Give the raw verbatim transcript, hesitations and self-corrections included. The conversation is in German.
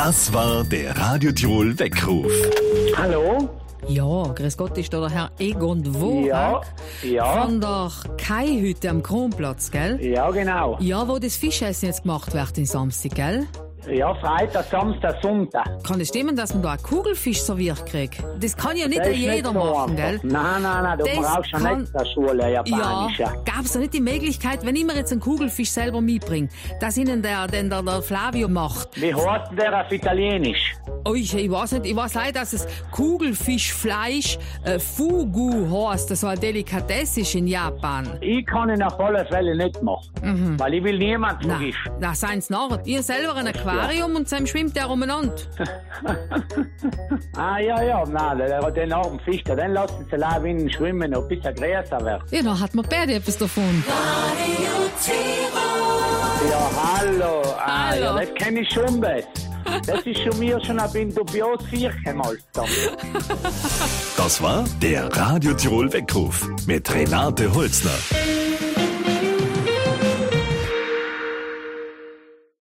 Das war der Radio Tirol Weckruf. Hallo? Ja, grüß Gott, ist da der Herr Egon Dvorak Ja, ja. von der Kai-Hütte am Kronplatz, gell? Ja, genau. Ja, wo das Fischessen jetzt gemacht wird den Samstag, gell? Ja, Freitag, Samstag, Sonntag. Kann es stimmen, dass man da einen Kugelfisch serviert kriegt? Das kann ja nicht Das ist jeder nicht so machen, einfach. gell? Nein, nein, nein, du Das brauchst schon kann- nicht der Schule Japanische. Ja, gab es da nicht die Möglichkeit, wenn ich mir jetzt einen Kugelfisch selber mitbringe, dass ihnen der, den der, der Flavio macht? Wie heißt denn der auf Italienisch? Oh, ich, ich weiß nicht, ich weiß leider, dass es Kugelfischfleisch äh, Fugu heißt, das so eine Delikatesse ist in Japan. Ich kann ihn auf alle Fälle nicht machen, weil ich will niemanden Na, vergiften. na, seien's nach. Ihr selber ein Aquarium und dann schwimmt der umeinander. Ah, ja, ja, nein, den, den armen Fisch, da, den lassen sie allein innen schwimmen und bis er größer wird. Ja, da hat man beide etwas davon. Ja, hallo. Ah, Hallo. Ja, das kenne ich schon besser. Das ist schon mir schon ein dubios viermal gekommen. Das war der Radio Tirol Weckruf mit Renate Holzner.